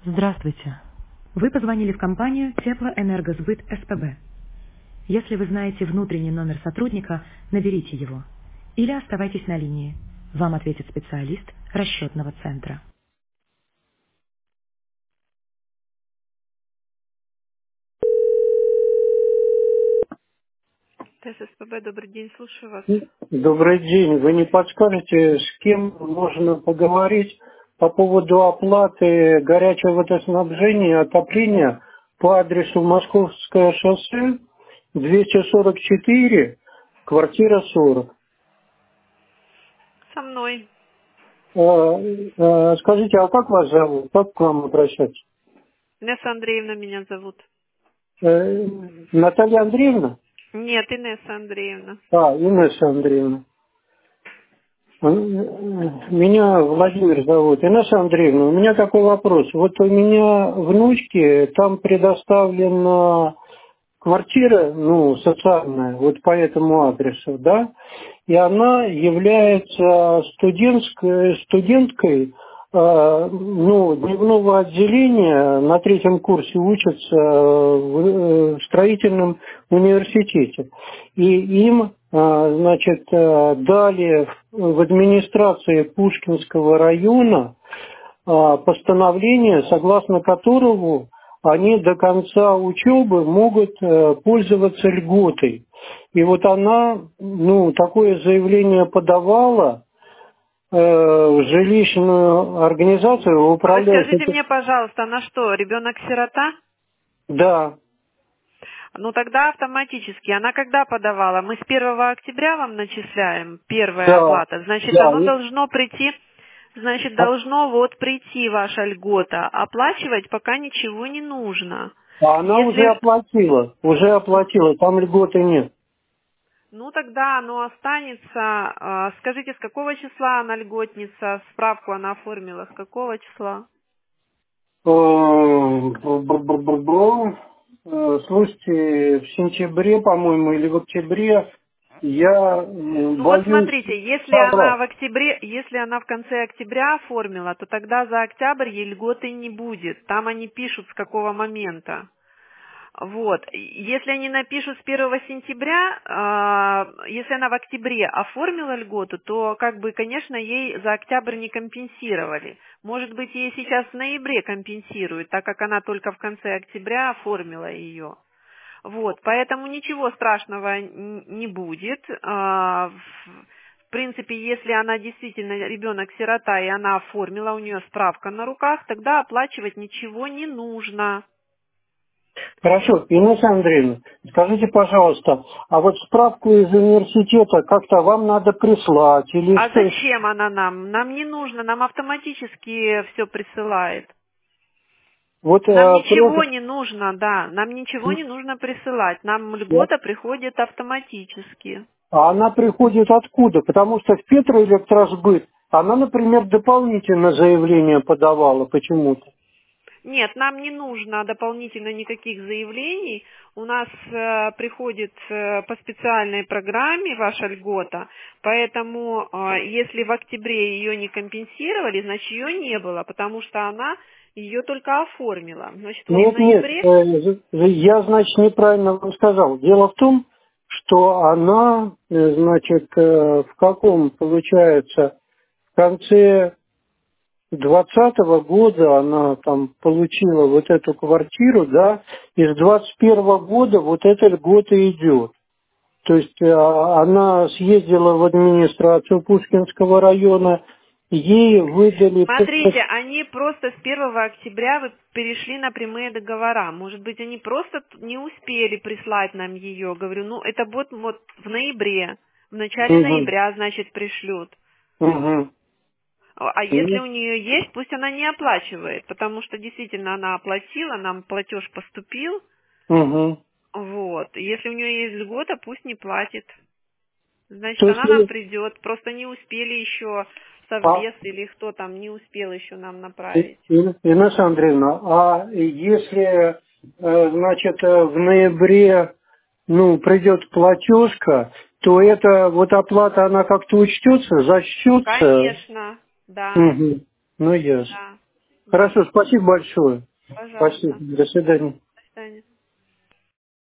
Здравствуйте. Вы позвонили в компанию Теплоэнергосбыт СПБ. Если вы знаете внутренний номер сотрудника, наберите его. Или оставайтесь на линии. Вам ответит специалист расчетного центра. ТССПБ, добрый день, слушаю вас. Добрый день. Вы не подскажете, с кем можно поговорить по поводу оплаты горячего водоснабжения и отопления по адресу Московское шоссе, 244, квартира 40. Со мной. Скажите, а как вас зовут? Как к вам обращаться? Инесса Андреевна меня зовут. Наталья Андреевна? Нет, Инесса Андреевна. Инесса Андреевна. Меня Владимир зовут. Инесса Андреевна, у меня такой вопрос. Вот у меня внучке там предоставлена квартира, социальная, вот по этому адресу, да, и она является студенткой, дневного отделения, на 3-м курсе учится в строительном университете. И им, дали в администрации Пушкинского района постановление, согласно которому они до конца учебы могут пользоваться льготой. И вот она, такое заявление подавала в жилищную организацию, в А управляющую. скажите мне, пожалуйста, она что, ребенок-сирота? Да, Ну тогда автоматически. Она когда подавала? Мы с 1 октября вам начисляем первая да, оплата. Значит, да. оно должно прийти, должно вот прийти ваша льгота. Оплачивать пока ничего не нужно. А она уже Если, оплатила, там льготы нет. ну тогда оно останется. Скажите, с какого числа она льготница? Справку она оформила. С какого числа? Слушайте, в сентябре, по-моему, или в октябре я Ну вот боюсь смотрите, если она соврать. в октябре, если она в конце октября оформила, то тогда за октябрь ей льготы не будет. Там они пишут с какого момента. Вот. Если они напишут с 1 сентября, если она в октябре оформила льготу, то конечно, ей за октябрь не компенсировали. Может быть, ей сейчас в ноябре компенсируют, так как она только в конце октября оформила ее. Вот, поэтому ничего страшного не будет. В принципе, если она действительно ребенок-сирота и она оформила, у нее справка на руках, тогда оплачивать ничего не нужно. Хорошо, Инесса Андреевна, скажите, пожалуйста, а вот справку из университета как-то вам надо прислать или А что? зачем она нам? Нам не нужно, нам автоматически все присылает. Вот Нам ничего просто не нужно, да, нам ничего не нужно присылать. Нам льгота приходит автоматически. а она приходит откуда? Потому что в Петроэлектросбыт она, например, дополнительно заявление подавала почему-то. Нет, нам не нужно дополнительно никаких заявлений. У нас приходит по специальной программе ваша льгота, поэтому если в октябре ее не компенсировали, значит ее не было, потому что она ее только оформила. Значит, вот в Нет, нет, ноябре... я, значит, неправильно вам сказал. Дело в том, что она, в каком, получается, в конце 2020 года она там получила вот эту квартиру, да, и с 2021 года вот эта льгота идет. То есть она съездила в администрацию Пушкинского района, ей выдали... Смотрите, они просто с 1 октября вы перешли на прямые договора. Может быть, они просто не успели прислать нам ее. Говорю, это вот в ноябре, в начале Мгм, ноября, значит, пришлют. мгм. А если у нее есть, пусть она не оплачивает, потому что действительно она оплатила, нам платеж поступил. Мгм. Вот. Если у нее есть льгота, пусть не платит. Значит, То есть, она нам придет. Просто не успели еще а, совбез или кто там не успел еще нам направить. Инесса Андреевна, а если, в ноябре, придет платежка, то эта вот оплата, она как-то учтется, зачтется? Конечно, да, Угу. Ну, ясно. да. Хорошо, спасибо большое. Пожалуйста. Спасибо. До свидания. До свидания.